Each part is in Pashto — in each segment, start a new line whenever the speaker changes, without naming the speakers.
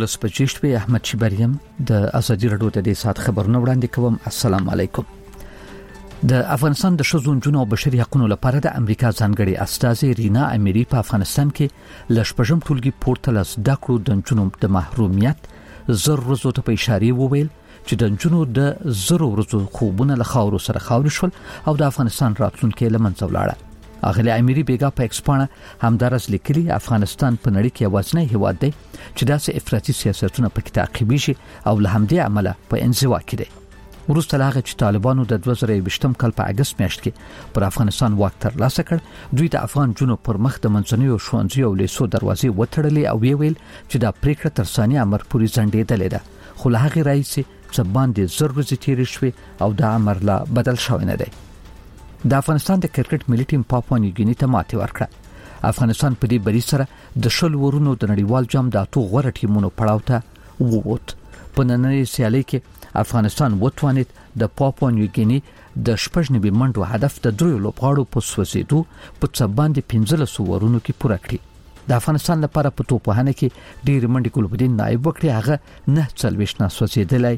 12 بجې شپې احمد شبریم د ازادي رادیو د دې سات خبرونه وړاندې کوم. السلام علیکم. د افغانستان د شذون جنو او بشري حقوقو لپاره د امریکا ځانګړي استازي رینا اميري په افغانستان کې لشپږم ټولګي پورته لاس ډاکړو د جنو د محرومیت زر ورځو ته په اشاره وویل چې د جنو د زر ورځو خوبونه له خاورو سره خاور شول او د افغانستان راتلونکي لمنځه ولاړه. اغلی اميري بیګا په ایکسپانه همدارس لیکلي افغانستان په نړۍ کې یوازینی هیواد دی چې داسې افراطي سیاستونه پکې تعقیبي شي او له همدې عمله په انزوا کې دی. وروسته لاغه چې طالبانو د 2020 کال په اگست میاشت کې پر افغانستان واک ترلاسه کړ، دوی د افغان جنوب پر مخ د منځنیو ښوونځیو او لیسو دروازې وتړلې او ویل چې دا پریکړه تر ثانیه امر پورې ځنډېدلې ده، خو له هغه راځي چې باندې ضروري تیرې شوې او د امر لا بدل شوی نه دی. د افغانستان د کرکټ ملي ټیم پاپوا نیوګیني ته ماتې ورکړه. افغانستان په دې بری سره د شل ورونو د نړیوال جام د اتو غوړ ټیمونو پړاو ته ووت. په نننۍ سیالي کې افغانستان وتوانید د پاپوا نیوګیني د شپږنبي منډو هدف د دریو لوبغاړو په سوځېدو په څ باندې 15 ورونو کې پوره کړی. د افغانستان لپاره په توپوهنه کې ډېر منډي ګلبدین نائب وکړي، هغه نه څلويش نه سوځېدلې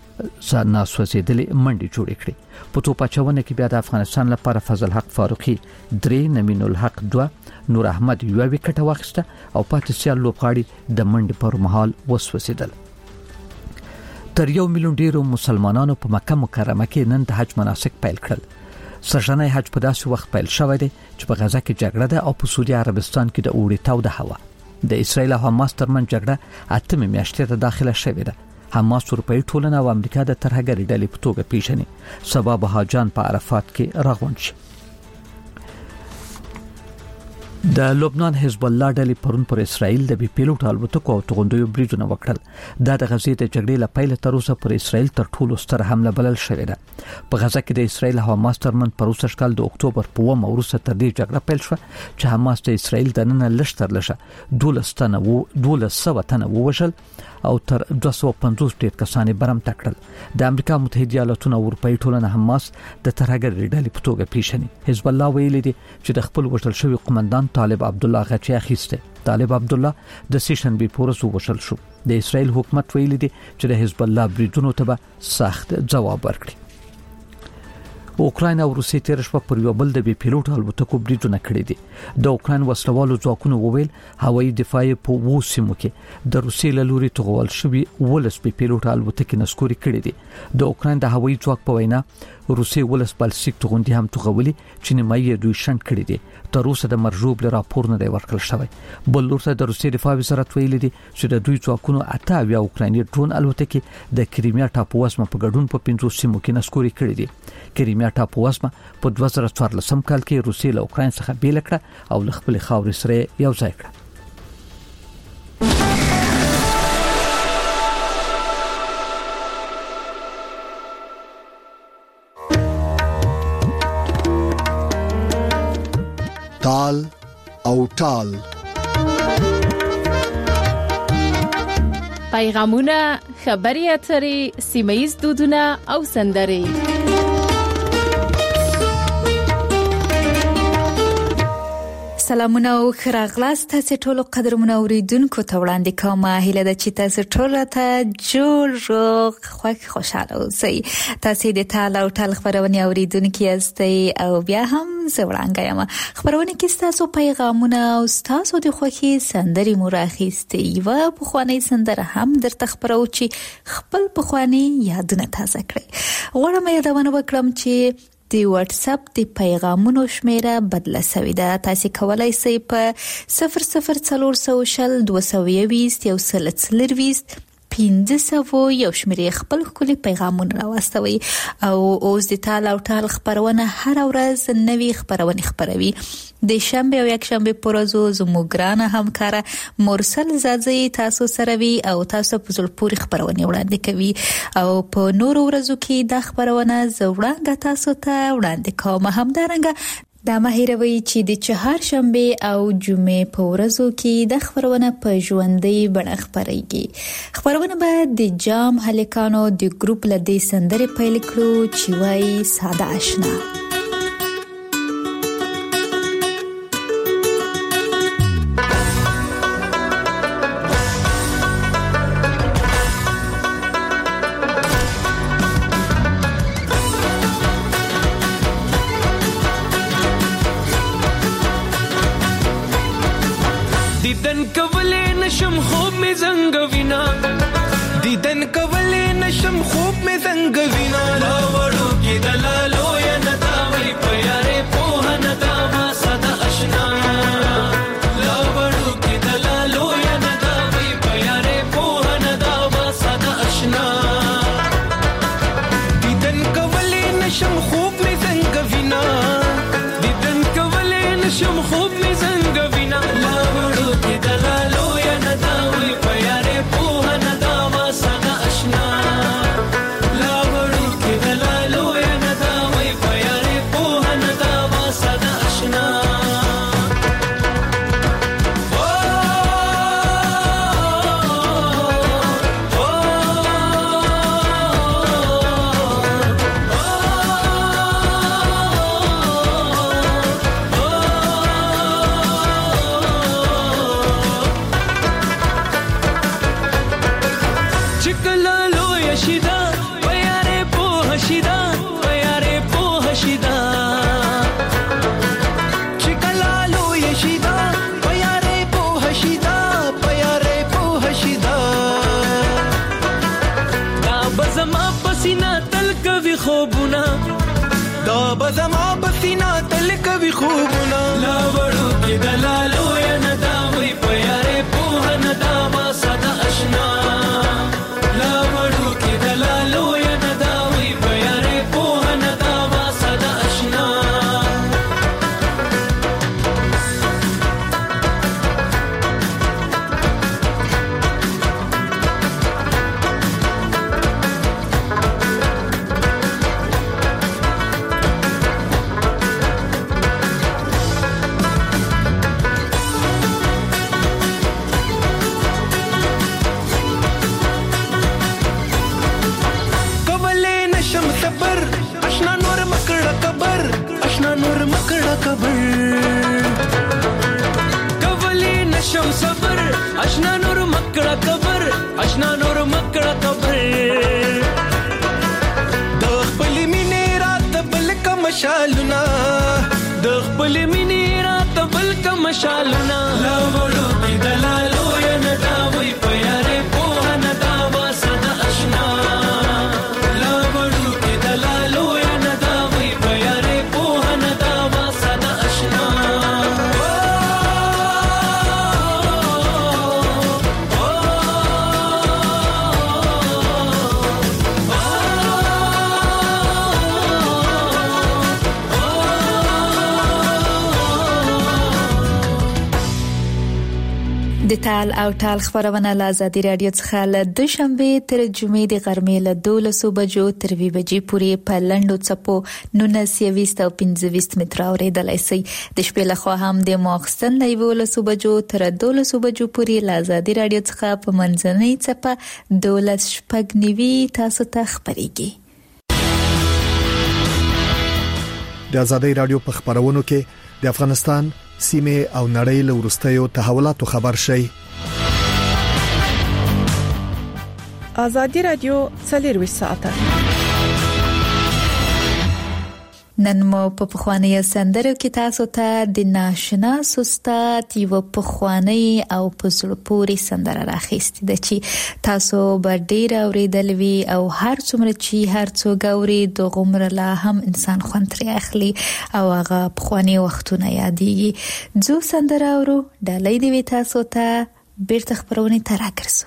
منډي جوړ کړي. په توپاچونه کې بیا د افغانستان لپاره فضل حق فاروقي 3، نمین الحق 2، نور احمد 1 وکټ واخیسته او پاتې سیال لوبغاړي د منډي پر مهال وسوځیدل. تر 1 میلیون ډیرو مسلمانانو په مکه مکرمه کې نن د حج مناسک پیل کړل. سرجنای حج په داسې وخت پیل شوی دی چې په غزا کې جګړه ده او په سعودي عربستان کې د اوړي تاوده هوا. د اسرایل او حماس ترمنځ جګړه 8 میاشتې ته داخله شوې ده. حماس اروپאי ټولنه او امریکا د ترهګرۍ ډلې په توګه پیژني. سبب حاجان په عرفات کې راغونډ شي. د لبنان حزب الله ډلې پرون پر اسرائیل د بي پیلوټ الوتکو او توغندیو بریدونه وکړل. دا د غزې د جګړې لپاره تر اوسه پر اسرائیل تر ټولو ستر حمله بلل شوې ده. په غزه کې د اسرائیل او حماس ترمنځ پر اوسه کال د اکتوبر په 1 وروسته تر دې جګړه پیل شوه چې حماس د اسرائیل د نن لشتر لشه 1200 تنه ووژل او تر 250 ډیر کسان برم تکړل. د امریکا متحده ایالاتونو او اروپאי ټولنه حماس د ترهګرۍ ډلې په توګه پیژني. حزب الله ویلي دی چې د خپل وژل شوی قومندان طالب عبد الله غچي اخیسته. طالب عبد الله د سیشن بي پورس وژل شو. د اسرائیل حکومت ویلي دی چې د حزب الله بریدونو ته به سخت جواب ورکړي. اوکراین او روسیې تیر شپه پر یو بل د بي پیلوټ الوتکو بریدونه کړې دي. د اوکراین وسلوالو ځواکونو وویل هوایي دفاع په وسیمو کې د روسیې له لوري توغول شوی ولس بي پیلوټ الوتکې نسکوري کړې دي. د اوکراین د هوایي ځواک په وینا روسیې ولس بالستیک توغندي هم توغولي چې نیمایي دوی شنډ کړې دي. تر اوسه د مرجوب له راپور نه دی ورکړل شوی. بل لورته د روسیې دفاع وزارت ویلي دي چې د دوی ځواکونو 28 اوکرایني ډرون الوتکې د کریمیا ټاپووزمه په ګډون په 15 سیمو کې نسکوري کړې دي. کریمیا ټاپووزمه په 2014 کال کې روسیې له اوکراین څخه بیل کړه او له خپل خاورې سره یو ځای کړه.
تال او ټال
پیغامونه، خبري اترې، سیمه‌ییز دودونه او سندرې.
سلامونه او خراغلاس تاسو ټول قدرمنو اوریدونکو ته وړاندې کوم. هیله ده چې تاسو ټول ته جوړ خوشاله اوسئ. تاسو د تال او ټال خبرونه اوریدونکو یاستئ او بیا هم زوړانګه یم. خبرونه کې تاسو پیغامونه او تاسو د خوښي سندري مراخيستي و په خواني سندره هم درته خبرو چې خپل په خواني یادونه تازه کړئ. غواړم یادونه وکړم چې د واتس اپ د پیغامونو شمیره بدله شوې ده. تاسو کولای شئ په 00400 220 1500 یو شمیرې خپل خولي پیغامونه راوستوي او اوس د تال او ټال خبرونه هر ورځ نوي خبرونه خبروي. د شنبه او یک شنبه پرزو زموږرانه همکاره مرسل زازي تاسو سره وي او تاسو په زلپوري خبرونه وړاندې کوي او په نور ورځو کې د خبرونه زوړانګه تاسو ته وړاندې کوم. همدارنګه دا مهیروي چې د چهارشنبه او جمعې په ورځو کې د خبرونه په ژوندۍ بڼه خبريږي. خبرونه به د جام هلکانو د ګروپ لدې سندرې پیل کړو چې وایي ساده آشنا.
نشم خوب می زنګوینا دیدن کولې نشم خوب می زنګوینا لا وړو کې دلالو یا نتا وی پیاره په نتا ما صدا آشنا لا وړو کې دلالو یا نتا وی پیاره په نتا ما صدا آشنا دیدن کولې نشم خوب می زنګوینا دیدن کولې نشم خوب می زنګوینا لا وړو کې دلالو یا نتا وی پیاره په نتا ما صدا آشنا لا وړو کې دلالو یا نتا وی پیاره په نتا ما صدا آشنا چکلالو یشیدا پیاره په هشیدا پیاره په هشیدا چکلالو یشیدا پیاره په هشیدا پیاره په هشیدا دا بزما پسینا تل کوي خوبونه دا بزما پسینا تل کوي خوبونه لا وړو کې دلالو یا ندا وی پیاره په ندا ما صدا آشنا لا وړو کې دلالو یا ندا وی پیاره په ندا ما صدا آشنا کولې نشم صبر آشنا نور مکړه قبر آشنا نور مکړه قبر کولې نشم صبر آشنا نور مکړه قبر آشنا نور مکړه قبر د خپل مینې رات بل کم شالونه د خپل مینې رات بل کم شالونه لا وړو کې دلالو یا ندا وی پیاره په ندا ما صدا آشنا لا وړو کې دلالو یا ندا وی پیاره په ندا ما صدا آشنا
د تال او تال خبرونه له ازادي رادیو څخه له دوشنبه تر جمعې د غرمې له 12 بجو تر 2 بجې پورې په لندو چپو 1920 او 25 متر اوریدلای شي د شپې له خوا هم د ماخستن له 12 بجو تر 12 بجو پورې له ازادي رادیو څخه په منځنۍ چپه 12 تاسو ته خبريږي
د ازادي رادیو په خبرونو کې د افغانستان سیمه او نړۍ له ورستیو تحولاتو خبر شي
ازادي رادیو 24 ساعته
نن مو په پخوانی سندرو کې تاسو ته د ناشنا سوستات یو پخوانی او پزړپوري سندره راخېستې ده چې تاسو به ډیر اوریدلوي او هر څومره چې هر څو غوري د غمر لا هم انسان خوندري اخلي او هغه پخوانی وختونه یادېږي جو سندره اورو ډالۍ دی تاسو ته بیرته خبرونه تراکرسو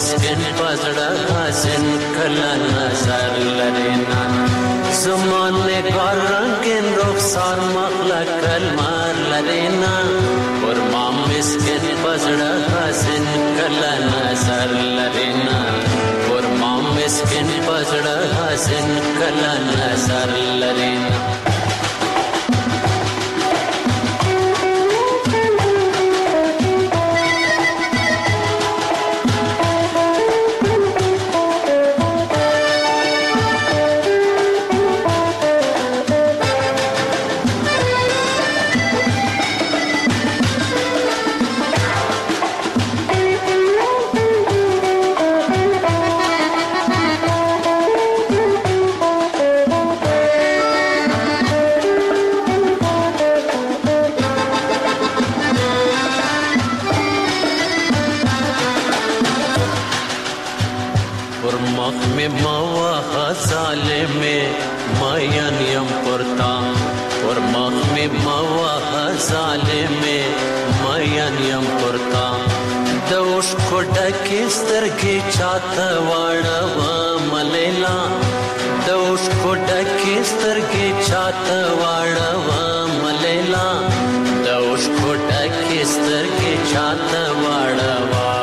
مسکن پزړه حسن کله نظر لرینا زمان نگار رنگین رخسار مخلق کلمار لرینا ورما مسکن پزړه حسن کله نظر لرینا ورما مسکن پزړه حسن کله نظر لرینا سترګې چاته واړه ملیلا د اوس کوټه کې سترګې چاته واړه ملیلا د اوس کوټه کې سترګې چاته واړه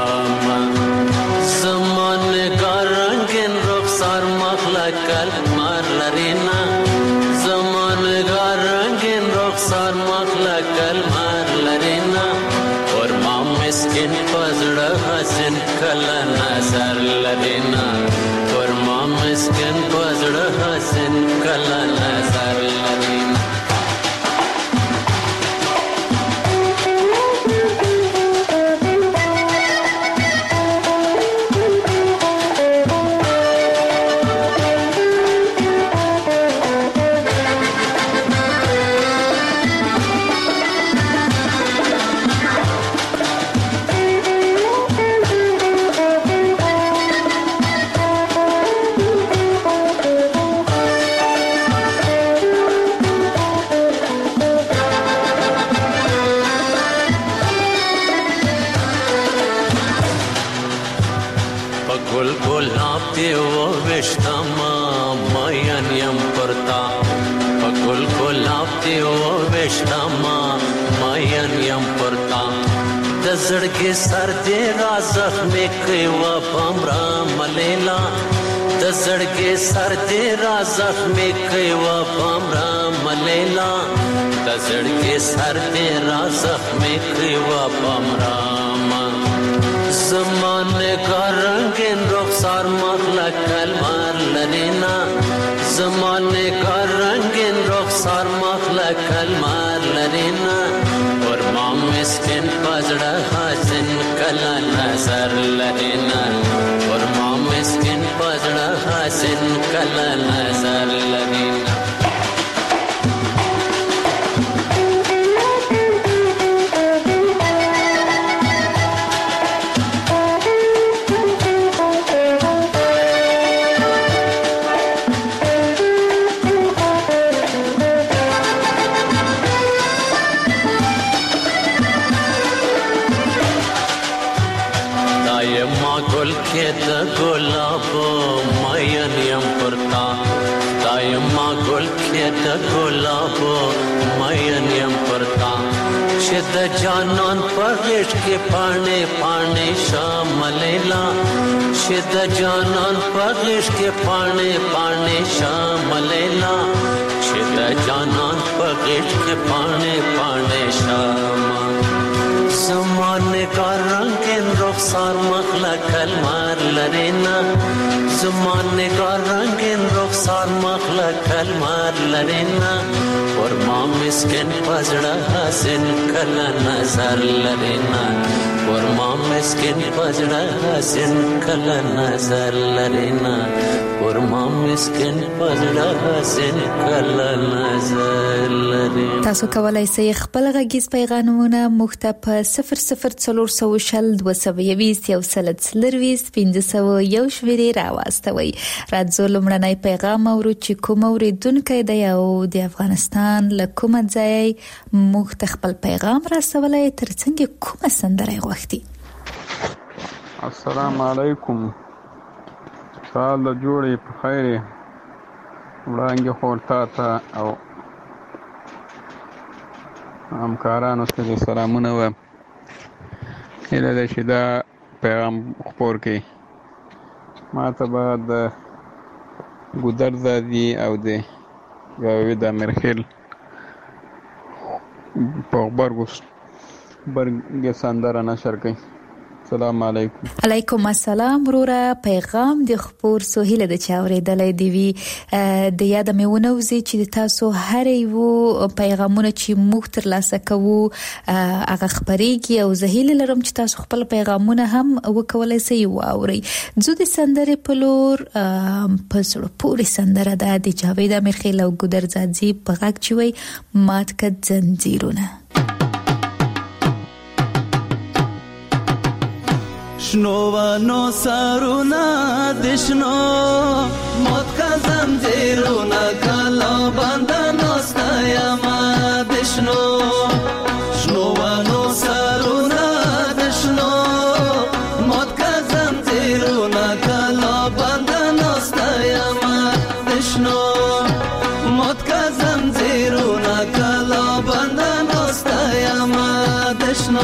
زمان ګارنګن رخسار مخلق کلمار لرینا زمان ګارنګن رخسار مخلق کلمار لرینا ورما مسکن پزړه حسن کله نظر لرینا ورما مسکن پزړه حسن کله نظر لرینا زړګي سر دې را زخمې کوي و پمرا ملیلا د زړګي سر دې را زخمې کوي و پمرا ملیلا د زړګي سر دې را زخمې کوي و پمرا زمانه کا رنگین رخسار مخلق کلمار لرینا زمانه کا رنگین رخسار مخلق کلمار لرینا ورما مسکن پزړه حسن کله نظر لرینا ورما مسکن پزړه حسن کله نظر لرینا د جانان پغش کې پاڼې پاڼې شاملیلا چې د جانان پغش کې پاڼې پاڼې شاملیلا چې د جانان پغش کې پاڼې پاڼې شام زمانه کا رنگین رخسار مخلق کلمار لرینا زمانه کا رنگین رخسار مخلق کلمار لرینا ورما مسکن پزړه حسن کله نظر لرینا ورما مسکن پزړه حسن کله نظر لرینا ورما مسکن پزړه حسن کله نظر لرینا
تاسو کولای شئ خپل غږیز پیغامونه مخته په 00420 راواستوي راځو لمړنۍ پیغام اورو چې کوم اوریدونکو دی او د افغانستان له کومه ځای مخته خپل پیغام راسولای ترڅنګ کومه سندره غوښتي
السلام علیکم. سال د جوړې په خیر وړاندې خورتا ته او همکارانو ته سلامونه وایم. هیله ده چې دا پیغام خپور کړي. ما ته به د ګودر زادي او د جاوید امیرخیل په غبرګو سندره نشر کړي. السلام علیکم.
علیکم السلام وروره. پیغام د خپور سهیله د چاورېدلې دی وی د یاد مې ونوځي چې تاسو هر یو پیغامونه چې موږ تر لاسه کوو هغه خبرېږي او زهیله لرم چې تاسو خپل پیغامونه هم وکولای شئ واوري. زه د سندره په لور پسړو پوری سندره د جاوید امیرخیل او ګودر زادي په غږ چوي مات کړ زنجیرونه.
شنو ونو سرونا دشنو موت کا زنجیرونا کلا بندن استایما دشنو شنو ونو سرونا دشنو موت کا زنجیرونا کلا بندن استایما دشنو موت کا زنجیرونا کلا بندن استایما دشنو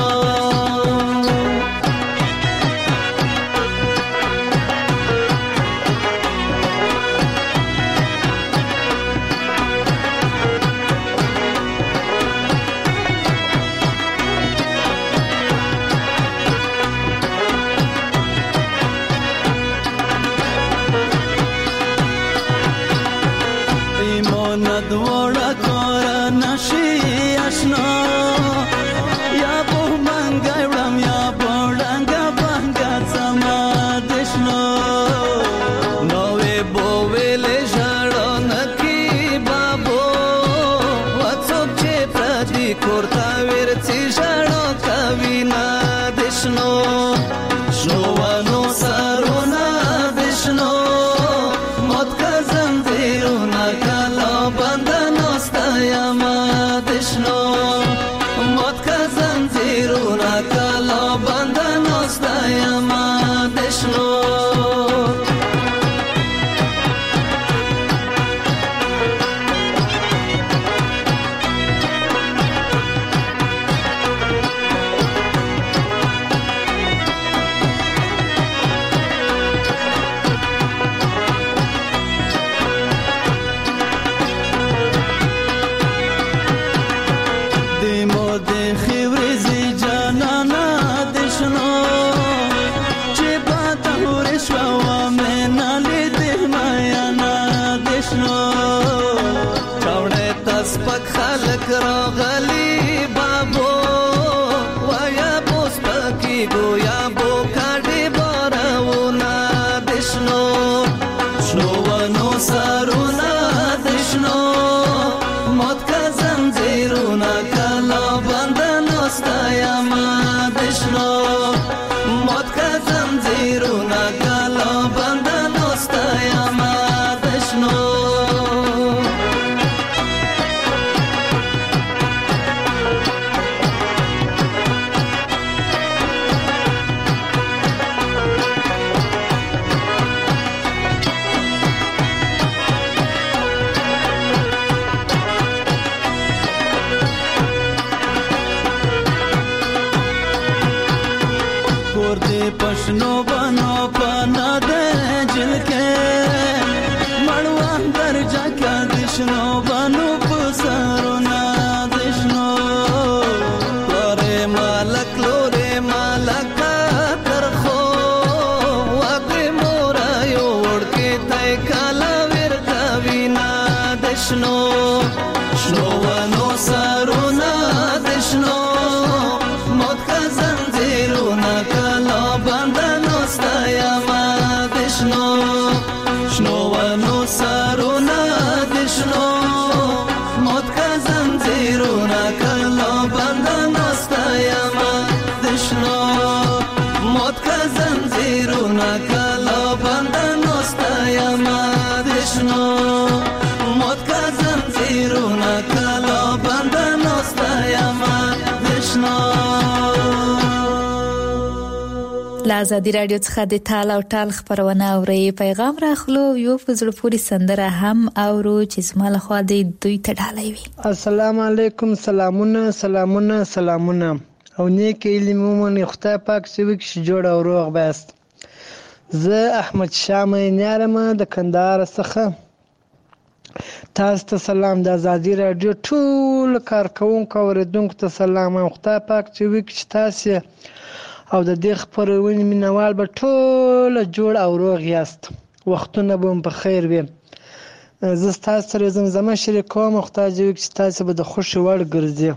لا آزادي رادیو څخه د تال او ټال خبرونه اوري پیغام راخلو یو فزړه پوری سندره هم اورو چې زما له خوا د دوی ته ډالۍ وي.
السلام علیکم، سلامونه او نیک علم ومني. خدای پاک سوي کې جوړ او روغ باست. زه احمد شامه نیارم د کندهار څخه. تاسو ته سلام. د آزادي رادیو ټول کارکونکو اوریدونکو ته سلام. خدای پاک سوي کې تاسو او د دې خبرونې مینوال به ټول جوړ او روغ یاست. وختونه به په خیر وي. زه تاسو سره زمزمه شریکوم. خدای دې وکړي چې تاسو به د خوشي وړ ګرځي.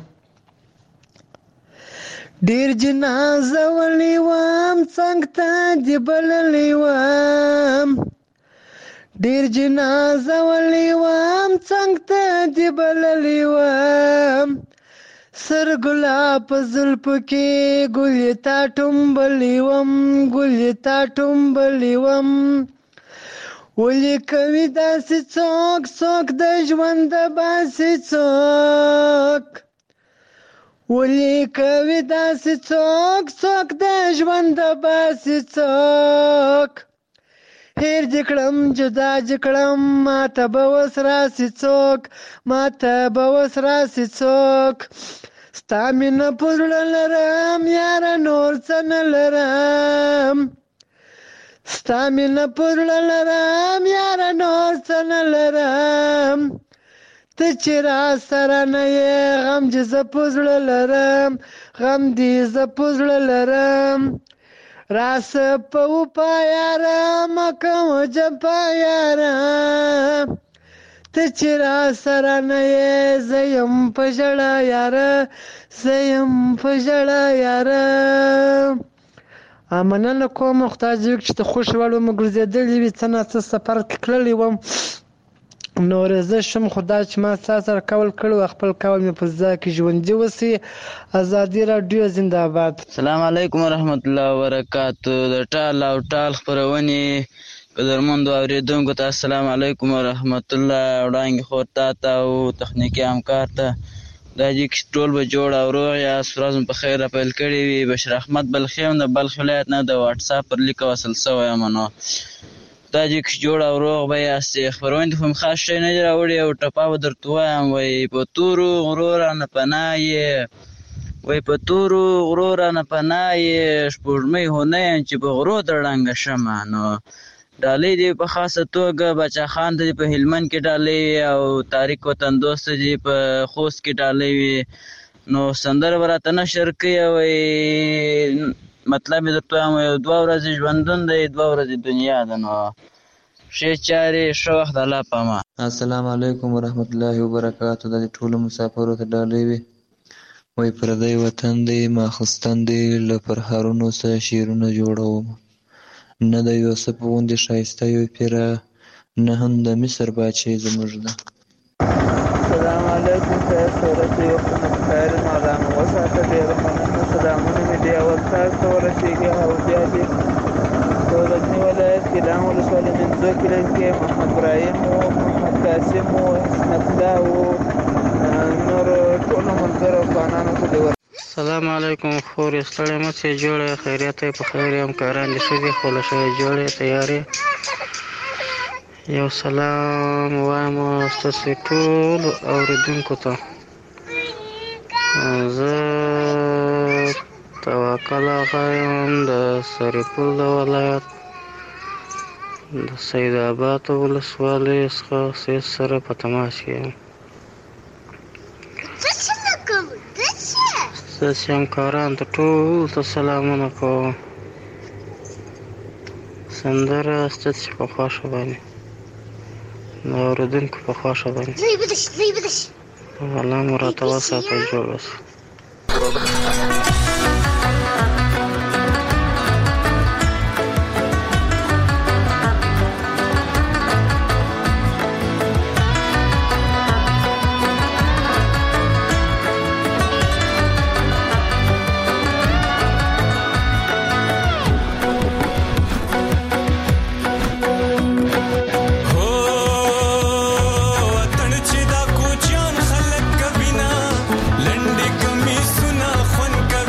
ډیر جنازه ولې وام څنګه ته دی بللې وام. ډیر جنازه ولې وام څنګه ته دی بللې وام. سر ګلاب زلف کې ګلې تا ټومبلې وم، ګلې تا ټومبلې وم. ولې کوي داسې څوک څوک د ژوند باسي څوک. ولې کوي داسې څوک څوک د ژوند باسي څوک. هیر دې کړم جدا دې کړم ماته به اوس راسي څوک، ماته به اوس راسي څوک. ستا مینه په زړه لرم یاره نور څه نه لرم. ستا مینه په زړه لرم یاره نور څه نه لرم. ته چې را سره نه یې غم چې زه په زړه لرم، غم دې زه په زړه لرم. راسه په وپا یاره مکه وجپا یاره. ته چې را سره نه یې زه یم په ژړه یاره، زه یم په ژړه یاره. مننه کوم. خدای دې وکړي چې د خوښې وړ ومه ګرځېدلې وي. څه نه څه سفر کې تللی وم نو زه شم. خدای چې ما ستا سره کول کړی و خپل کول مې په ځای کې ژوندي وسي. ازادي راډیو زنده باد.
السلام علیکم ورحمت الله وبرکاتو. د ټال او ټال خپرونې قدرمندو اوریدونکو ته السلام علیکم ورحمت الله. وړاندې خور ته او تخنیکي همکار ته دا چې ټول به جوړ او روغ یاست. ورځ مو په خیر پیل کړې وي. بشیر احمد بلخي یم د بلخ ولایت نه. د واټساپ پر لیک وصل سوی یم. نو دا چې جوړ او روغ به یاست. خپرونې خو خاص شی نه دي راوړي او ټپه به درته وایم. وایي په تورو غرو رانه پناه یې، وایي په تورو غرو رانه پناه یې. شپوږمۍ خو نه یم چې په غرو ته ړنګه شمه. نو ډالۍ دې په خاصه توګه بچا خان ته په هلمند کې ډالۍ او طارق وطن دوست دې په خوست کې ډالۍ وي. نو سندره به راته نشر کوي. وایي مطلب یې درته وایم یو 2 ورځې ژوندون دی 2 ورځې دنیا ده. نو ښې چارې ښه وخت الله په امان.
السلام علیکم ورحمت الله وبرکاتو. د ټولو مسافرو ته ډالۍ وي. وایي پردی وطن دی ماخستن دی له پرهارونو څخه شعرونه جوړوم. نه د یوسف غوندې ښایسته یو پیره، نه هم د مصر باچې زموږ ده.
السلام علیکم. تاسو ورسې وختونه په خیر مالامه وساته. ډېره مننه. سلامونه مې دې اول تاسو ته ورسېږي او بیا دې په غزني ولایت کې دام ولسوالۍ منځو کلي کې محمد ابراهیم و، محمد قاسم و، حسنت الله و، نور ټولو ملګرو افغانانو ته دې
السلام علیکم. خورې ستړی مه شې، جوړه خیریت یې په خیر یم. کاران دې ښه دي، خو له ښه جوړې تیارې. یو سلام وایم ستاسو ټولو اوریدونکو ته. زه توکل آغا یم د سرپل د ولایت د سید آباد ولسوالۍ څخه سید سره په تماس کې یم. ستاسې همکارانو ته ټولو ته سلامونه کوم. سندره ستاسې په خوښه باندې د اورېدونکو په خوښه باندې الله مو راته وساته جوړ اوسه.
لنډې کمیسونه خوند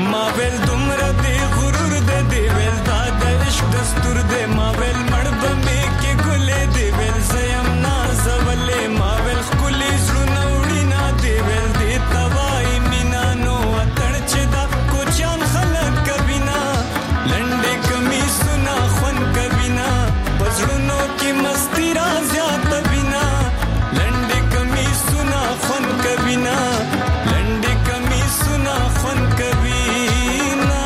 ما ویل دومره دی غرور دی دی ویل دا د عشق دستور دی ما ویل مړ به مې کې ګلې دی ویل زیم نازولې ما ویل ښکلې زړونه وړینه دی ویل دې ته وایي مینه نو وطن چې دا کوچیان خلک کوي نه لنډې کمیسونه خوند کوي نه په زړونو کې مستي را زیاته وي نه لنډې کمیسونه خوند کوي نه لنډې کمیسونه خوند کوي نه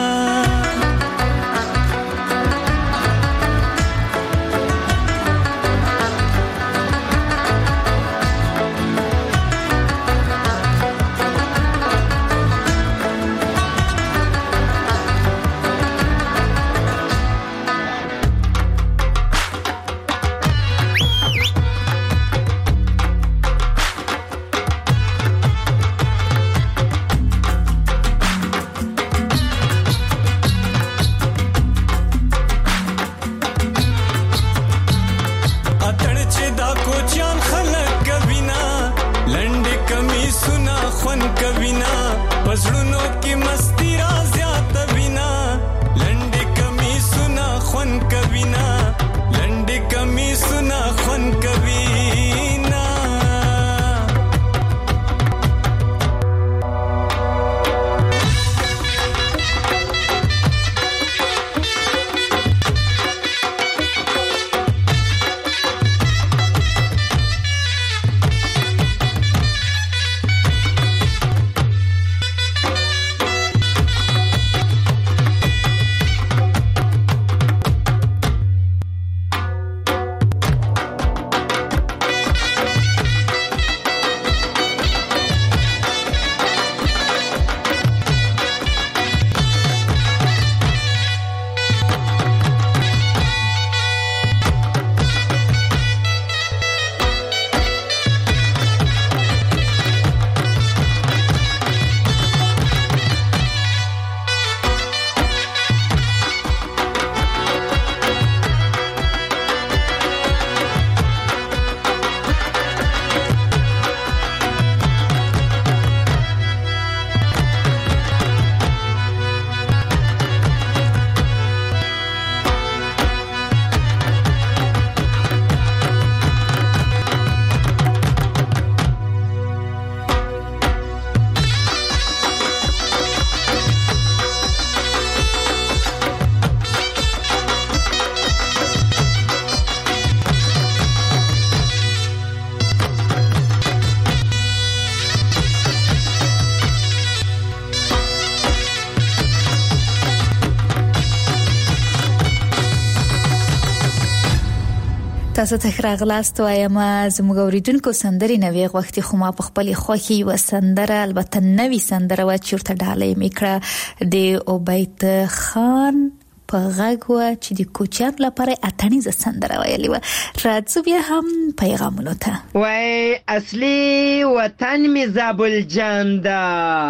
تاسو ته راغلاست وایم زموږ اوریدونکو سندري نوې وختي خو ما په خپل خوخي و سندره البته نوې سندره و چیرته ډالې میکړه د عبید خان په غږ و چې د کوچیان لپاره اتنیزه سندره ویلې و راځو بیا هم پیغامونو ته
وای اصلي وطن می زابل جان دا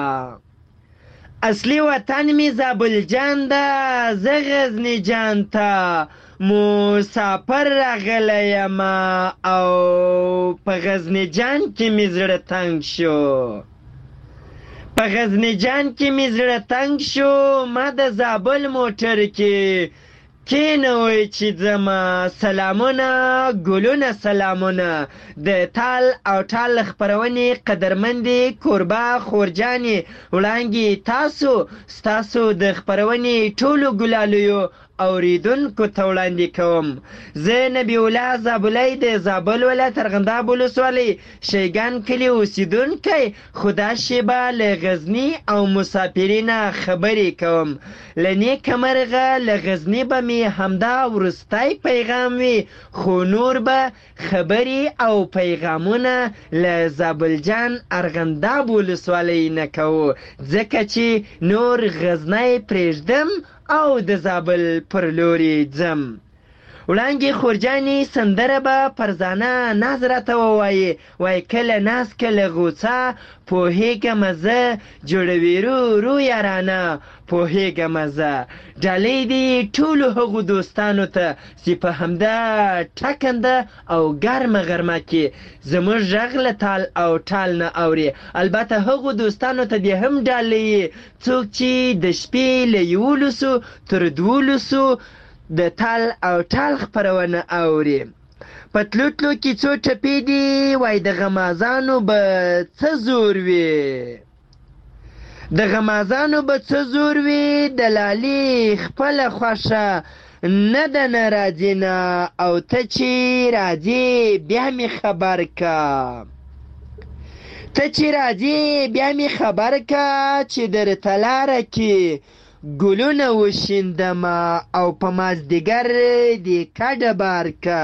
اصلي وطن می زابل جان دا زغزنی جان تا مسافر راغلی ما او په غزنی جان کې می زړه تنگ شو په غزنی جان کې می زړه تنگ شو ما د زابل موټر کې کینوي چې زما سلامونه ګلونه سلامونه د تال او ټال خبرونې قدرمندي کوربا خورجاني وړاندې تاسو د خبرونې ټولو ګلالیو اوریدونکو ته وړاندې کوم زه نبی الله زابلی د زابل ولایت ارغنداب ولسوالۍ شیګان کلي اوسیدونکی خدا شیبه له غزني او مسافرینه خبرې کوم له نیکه مرغه له غزني به مې همدا وروستی پیغام وي خو نور به خبرې او پیغامونه له زابل جان ارغنداب ولسوالۍ نه کوو ځکه چې نور غزنی پرېږدم او د زابل پر لوري ځم
وړانګې خورجانې سندره به فرزانه ناز راته ووایي، وای کله ناز کله غوڅه پوهېږمه زه جوړوي رو یارانه پوهېږمه زه. ډالۍ دي ټولو هغو دوستانو ته چې په همدا ټکنده او ګرمه غرمه کې زموږ غږ له تال او ټال نه اوري. البته هغو دوستانو ته دې هم ډالۍ څوک چې د شپې له 11 تر 12 د تال او ټال خپرونه اوري. په تلو تلو کې څو ټپې دي، وای د غمازانو به څه زور وي، د غمازانو به څه زور وي، د لالي خپله خوښه نه ده نه راځي نه، او ته چې راځې بیا مې خبر کا، ته چې راځې بیا مې خبر کا چې درته لاره کې ګلونه وشیندمه او په مازدیګر دې کډه بار کا.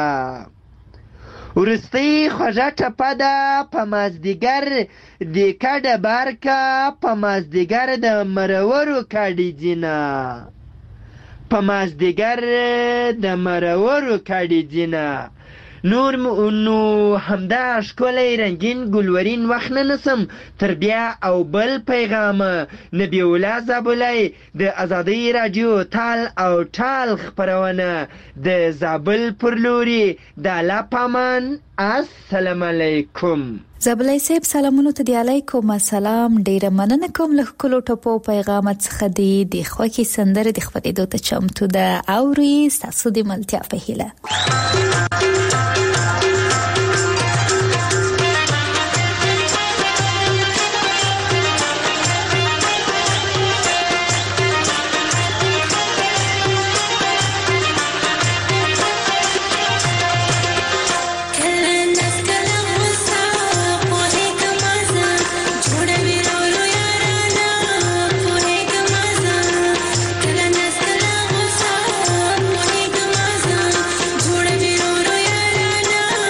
وروستۍ خوږه ټپه ده په مازدیګر دې کډه بار کا، په مازدیګر د مرورو کډې ځینه، په مازدیګر د مرورو کډې ځینه. نور نو همدا ښکلی رنګین ګلورین وخت نه نسم تر بیا او بل پیغامه. نبی الله زابلی د ازادۍ راډیو تال او ټال خپرونه د زابل پر لوري د الله پامان. السلام علیکم.
زابلی صاحب سلامونو ته دی علیکم السلام. ډیره مننه کوم له ښکلو ټپو پیغامات څخه دی د خوښې سندره د خپرېدو ته چمتو ده. اوري ستاسو د ملتیا په هیله.
جوړ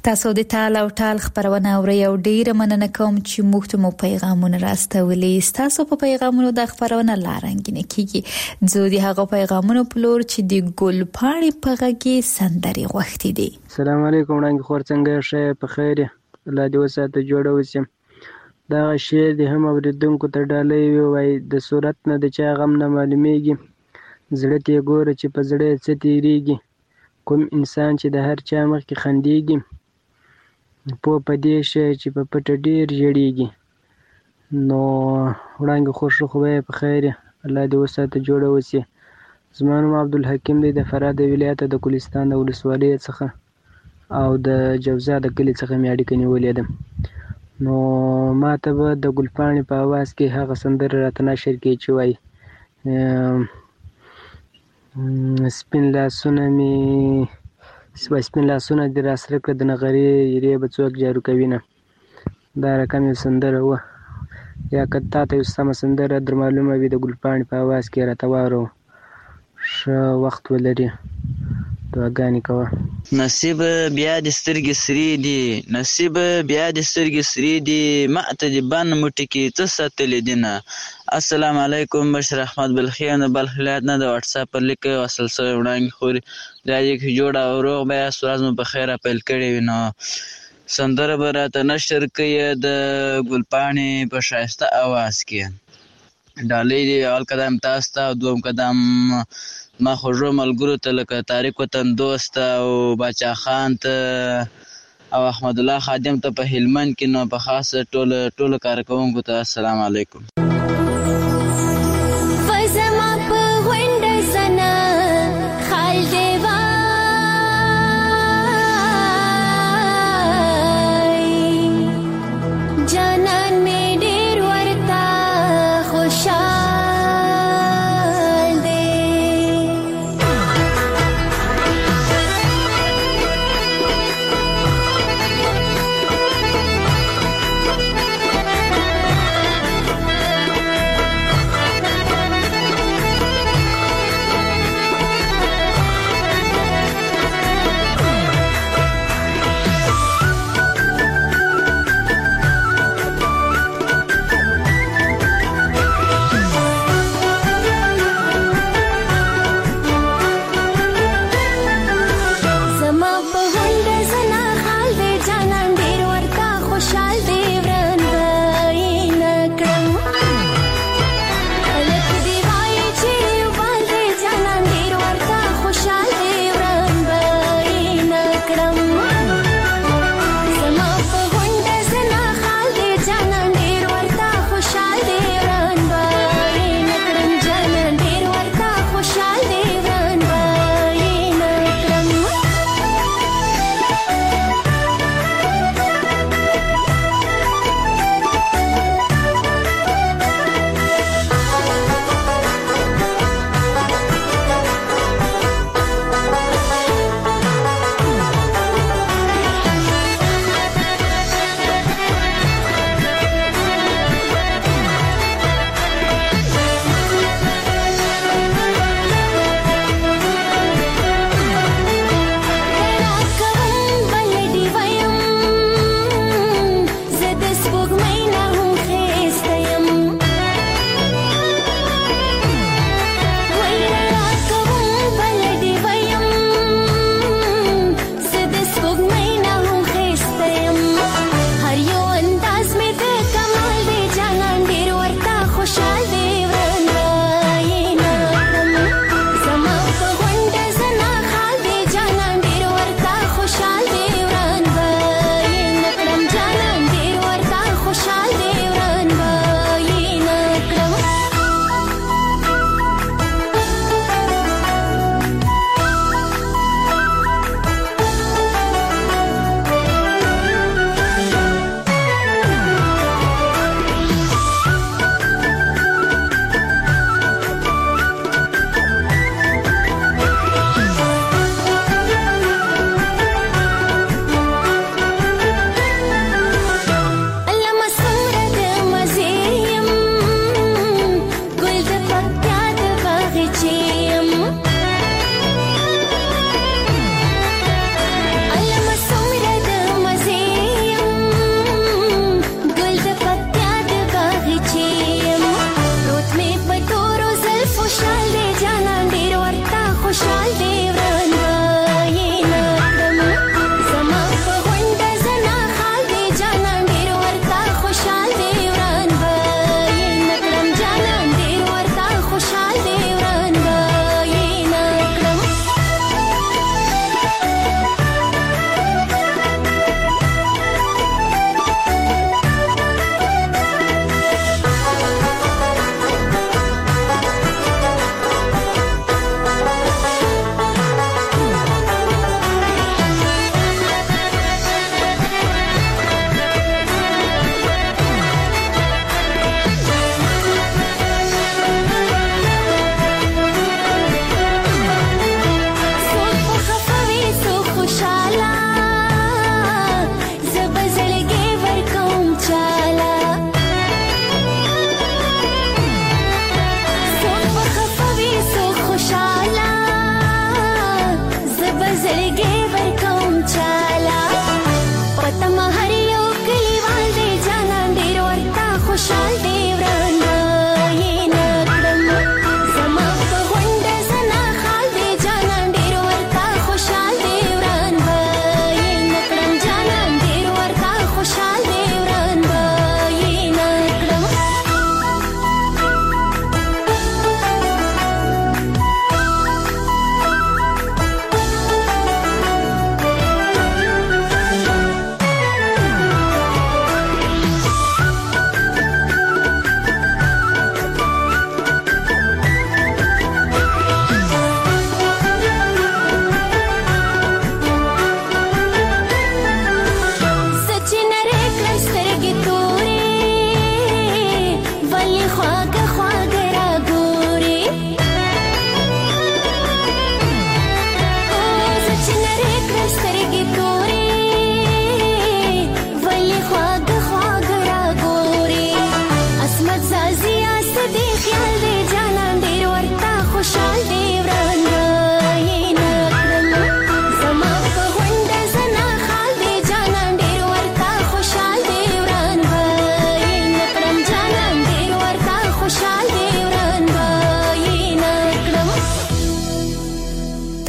تاسو د ټال او ټال خبرونه اورئ او ډیره مننه کوم چې موږ ته مو پیغامونه راستولې. تاسو په پیغامونو د خبرونه لارنګینه کیږي. زه د هغه پیغامونو په لور چې د ګل پاڼې په غږی سندري غوښتي دي.
السلام علیکم وړاندې خور څنګه شه په خیر الله دې وساته جوړه وسیم. دا شی د هم اوریدونکو ته ډالۍ وای د صورت نه د چا غم نه معلومیږي زړه ته ګوره چې په زړه څه تیریږي کوم انسان چې د هر چا مخ کې خندېږي په دې شی چې په پټه ډیر جوړیږي. نو وړاندې خوشو خو په خیر الله دې وساته جوړه وسی. زما نوم عبدالحکیم دی د فراه ولایت د ګلستان د ولسوالۍ څخه او د جوزا د کلی څخه مې اړیکه نیولې ده. نو ما ته به د ګلپاڼې په اواز کې هغه سندره راته نشر کړي چې وایي سپین لاسونه مې سپین لاسونه دې راسره کړه د نغرې یرې به څوک جارو کوي نه. دا رقم یو سندره وه یا که تا ته یو سمه سندره در معلومه وي د ګلپاڼې په اواز کې راته واورو. ښه وخت ولري دعاګانې کوه.
نصیب بیا د سترګې سرې دي نصیب بیا د سترګې سرې دي ما ته د بن موټي کې څه ساتلې دي نه. السلام علیکم بشر احمد بلخیان بلخ ولایت نه د واتس اپ پر لیک وصل سره وړاندې خوري دا یې جوړه او روغ بیا سورز مو په خیره پیل کړی وي. نو سندره به راته نشر کوي د ګلپاڼې په ښایسته اواز کې. ډالۍ دی اول قدم تاسو ته او دوم قدم ما خوږو ملګرو ته لکه طارق وطن دوست او باچا خان ته او احمد الله خادم ته په هلمند کې نو په خاصه ټول کارکونکو ته السلام علیکم.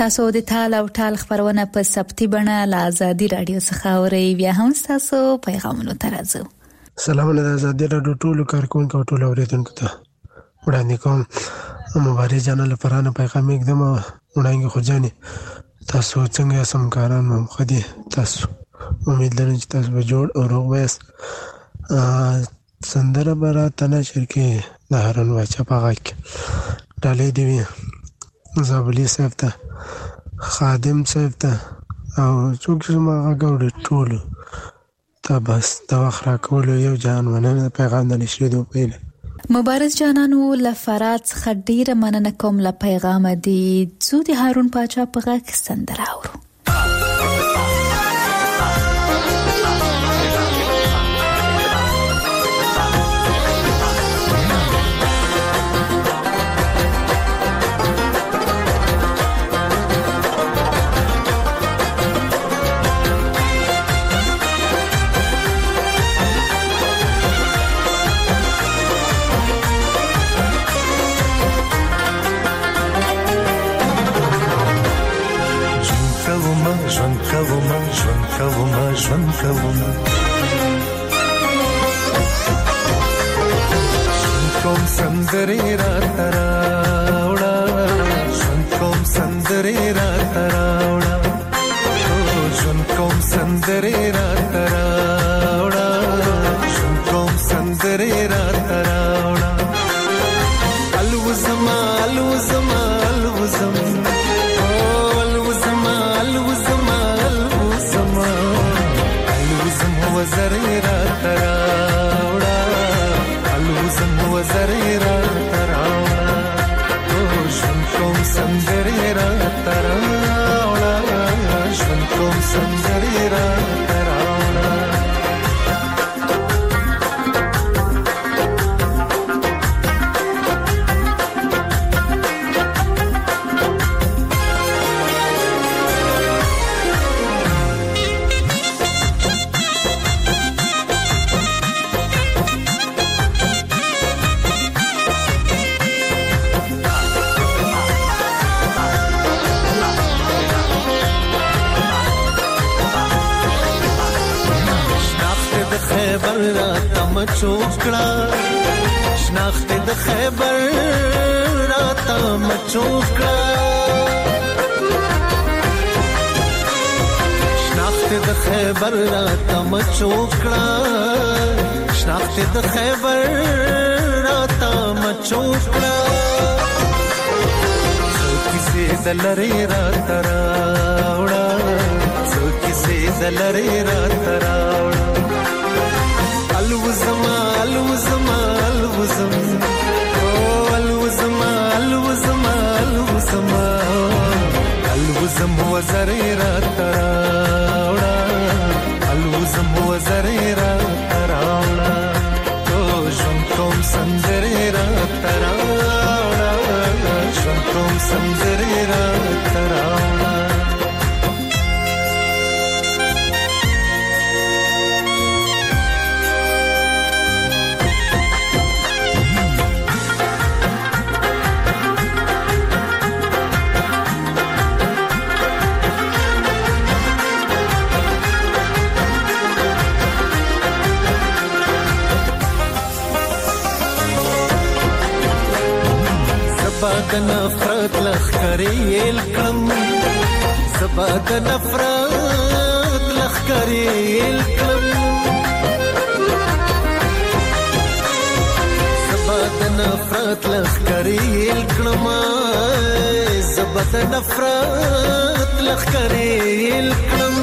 تاسو د تال او ټال خبرونه په سبتي بڼه له آزادي رادیو څخه اورئ. بیا هم تاسو پیغامونو ته راځو.
سلامونه د آزادي رادیو ټولو کارکونکو او ټولو اوریدونکو ته وړاندې کوم. مبارک جان له پرانه پیغام اقدام وړاندې خو جانې تاسو څنګه سمکاران مو خدي تاسو امید لرم چې تاسو به جوړ او روغ وایست. سندره برا تنه شرکه د هرن واچا پاغاک ډالې دی زابلی صاحب ته خادم صاحب ته او څوک چې ما غوړ ټول ته بس دا خرا کول یو جان مننه پیغام د نشریدو پیله.
مبارز جانانو لفرات څخه ډیره مننه کوم له پیغام دی څو د هارون پاچا په غږ سندره اورو.
ژوند کوم سندرې راته راوړه ژوند کوم سندرې راته راوړه ژوند کوم سندرې راته راوړه ژوند کوم سندرې راته راوړه الوزما الوزما الوزم وزرې راته راوړه الوزم وزرې راته راوړه ژوند کوم سندرې راته راوړه ژوند کوم سندرې راته راوړه. چوکړه شناخت د خیبر راته مچوکړه شناخت د خیبر راته مچوکړه شناخت د خیبر راته مچوکړه څو کیسې د لرې راته راوړه څو کیسې د لرې راته راوړه الوزما الوزما الوزم الوزما الوزما الوزما الوزم وزرې راته راوړه الوزم وزرې راته راوړه ژوند کوم سندرې راته راوړه ژوند کوم سندرې راته راوړه. د نفرت لخکرې الکم زبا د نفرت لخکرې الکم زبا د نفرت لخکرې الکم زبا د نفرت لخکرې الکم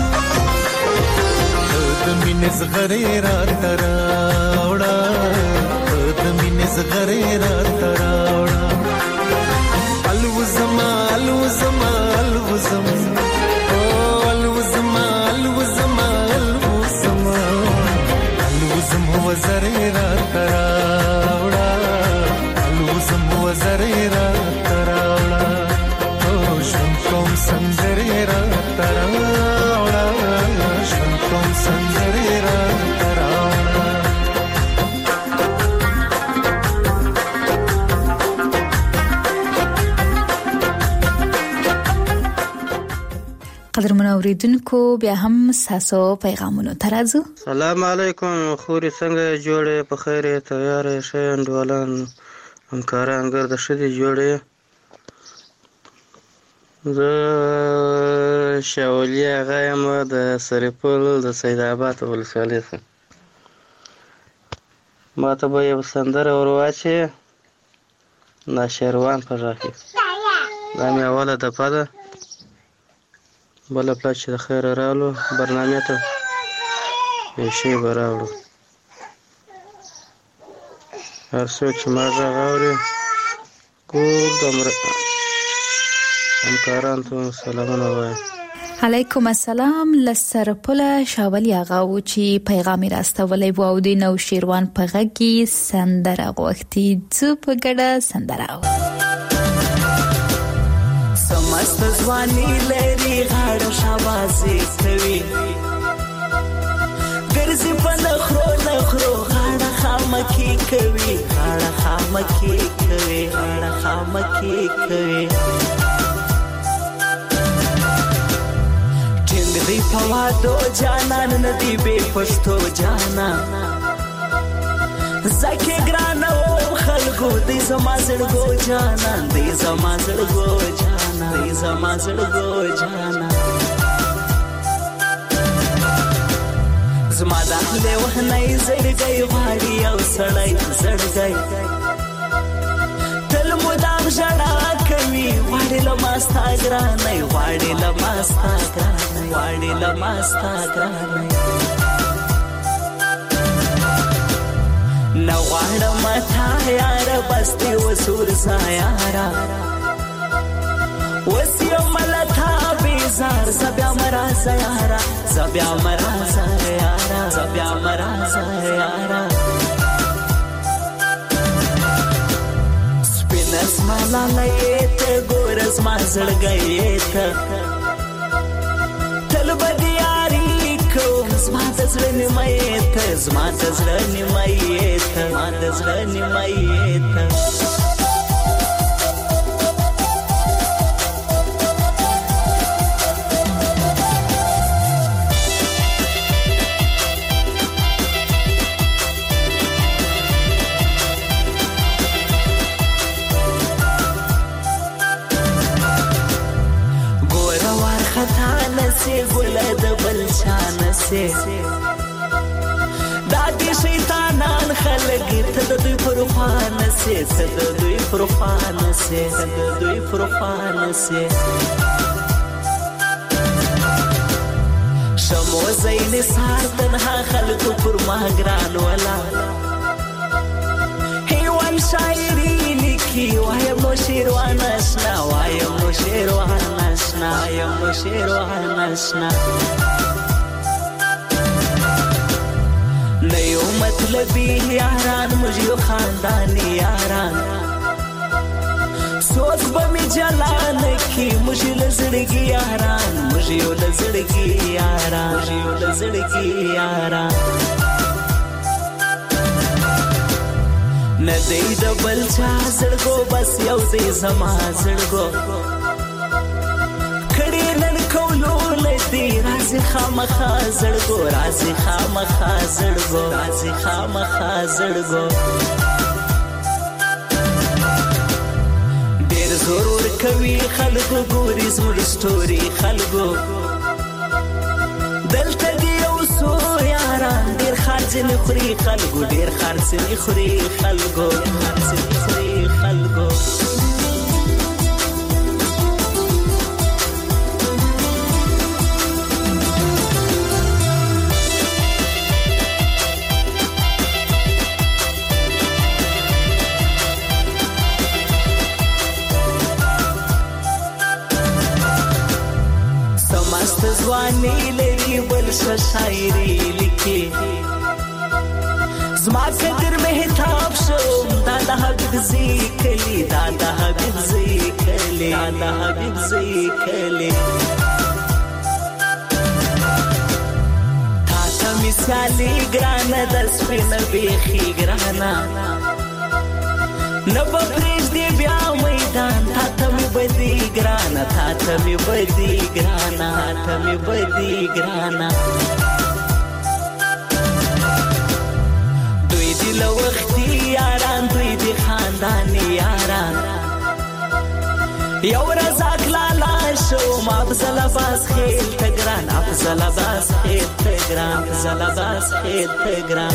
د مینې زغرې راته راوړه د مینې زغرې راته راوړه الوزما الوزما الوزم الوزما الوزما الوزما الوزم وزرې راته راوړه الوزم وزرې راته راوړه ژوند کوم سندرې راته راوړه ژوند کوم سندرې راته راوړه.
اوریدونکو بیا هم ساسو پیغامونو ترازو.
سلام علیکم خوري څنګه جوړه په خیر تیار شې اندولان همکاران ګرد شدي جوړه زه شاولي غایم د سرپل د سید آباد ولسوالۍ څخه ما ته به یو سندره ورواچي ناشروان په راکې دا مې اوله دفعه ده بله پلا چې د خیره راغلو برنامې ته یو شی به راوړو هر څوک چې ما غږ اوري ټول د همکارانو ته سلامونه وایم.
علیکم السلام. لسرپله شاولی آغاو چې پیغامی راستولی و او د نو شیروان په غږ کې سندره غوښتي څو په ګډه سندره
سمست ځواني لري غاړه شاباسي کوي ګرځي په نخرو نخرو غاړه خامکی کوي غاړه خامکی کوي غاړه خامکی کوي دی پوادو جانان ندی بے پشتو جانا زکی گرانا او خلقو دی زما زړګو جانا دی زما زړګو جانا دی زما زړګو جانا زما داخله وهنای زړګي غاړي او سړی زړګي تل مدام ژړا کوي واړې لماستا ګرانې واړې لماستا ګرانې واړې لماستا ګرانې نو واړم تا یار بستي وسور سایارا وسیو ملتا بیزار زبیا مرا سیارا زبیا مرا سیارا زبیا مرا سیارا اسمالا لیت ګورز ما زړګیت تل بدیاری کوم زما د زړه نیمایت زما د زړه نیمایت زما د زړه نیمایت ګله د بل شان سي دا دي شیطانان خلک ته د دوی پروفان سي ته د دوی پروفان سي ته د دوی پروفان سي شمو زین سار تنها خلق پر ما ګران ولا هیوان شاعری لیکي وایم نو شیروان آشنا وایم نو شیروان آشنا وایم نو شیروان آشنا نیو مطلبی یاران مجھیو خاندانی یاران سوز بمی جلان کی مجھے لزڑگی یاران مجھیو لزڑگی یاران مجھیو لزڑگی یاران ندی د بل چا زړګو بس یو دی زما زړګو کړي نن کولو لدی راځي خامخا زړګو راځي خامخا زړګو راځي خامخا زړګو ډېر ضرور کوي خلکو ګوري زموږ سټوري خلکو دلته دی اوسو یاران ډېر خرڅنی خوري خلکو ډېر خرڅنی خوري خلکو خرڅنی خوري خلکو سمست ځواني لري بل شاعري لیکي زما فکر مهتاب شو دا د حبیب ذکلی دا د حبیب ذکلی دا د حبیب ذکلی تا ته مثالي ګرانه د سپین بیخي ګرانه نبا پریږدي بیا میدان تا ته
بدی ګرانه تا ته می بدی ګرانه ته می بدی ګرانه دوی دی لوختي یاران دوی دی خاندانی یاران یو رزاق لالا شو ما افضل باز خیل تگران افضل باز خیل تگران افضل باز خیل تگران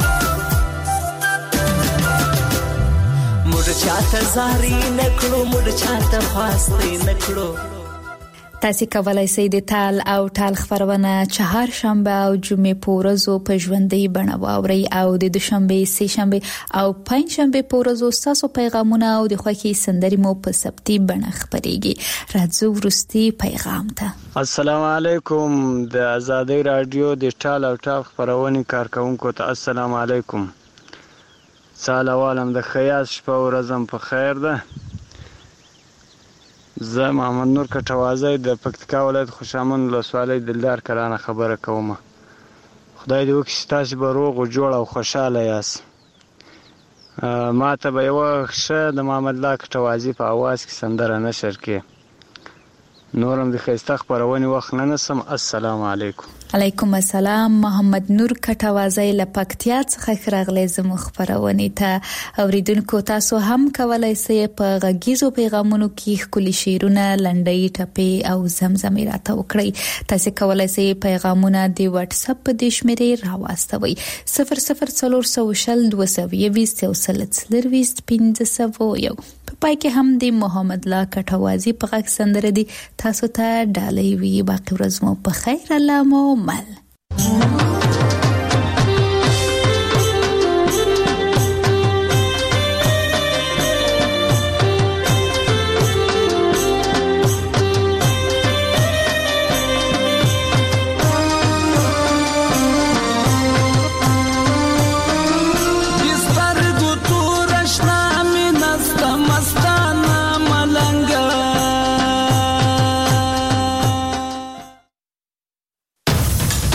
مړ چاته زاري نکړو مړ چاته فاستې نکړو.
تاسو کولای شئ د تال او ټال خبرونه چهارشنبه او جمعې په ورځو په ژوندۍ بڼه واورئ او د دوشنبه، سه شنبه او پنځشنبه په ورځو تاسو پیغامونه او د خوښي سندري مو په سبتي بڼه خبريږي. راځو ورستي پیغام ته.
السلام علیکم. د آزادۍ رادیو د ټال او ټال خبرونه کارکونکو ته السلام علیکم. سلام د خیاس شپه ورځم په خیر ده. زه محمد نور کټوازی د پکتیکا ولایت خوشامند ولسوالۍ دلدار کلانه خبره کوم. خدای دې وکړي تاسو به روغ او جوړ او خوشاله یاست. ما ته به یو ښه د محمد الله کټوازی په आवाज کې سندره نشر کې نورم د خیسته خبرونه وخت نه نسم. السلام علیکم.
علیکم السلام. محمد نور کټوازی له پکتیا څخه راغلی زموږ خبرونه ته اوریدونکو تاسو هم کولای شئ په غږیزو پیغامونو کې خپل شعرونه لنډۍ ټپې او زمزمې راته وکړئ. تاسو کولای شئ پیغامونه د واتس اپ په د شمیرې راوستوي 004022 په پای کې هم د محمد الله کټوازی په غږ سندره دي تاسو ته ډالۍ وي. باقي ورځ مو په خیر. الله مو مل.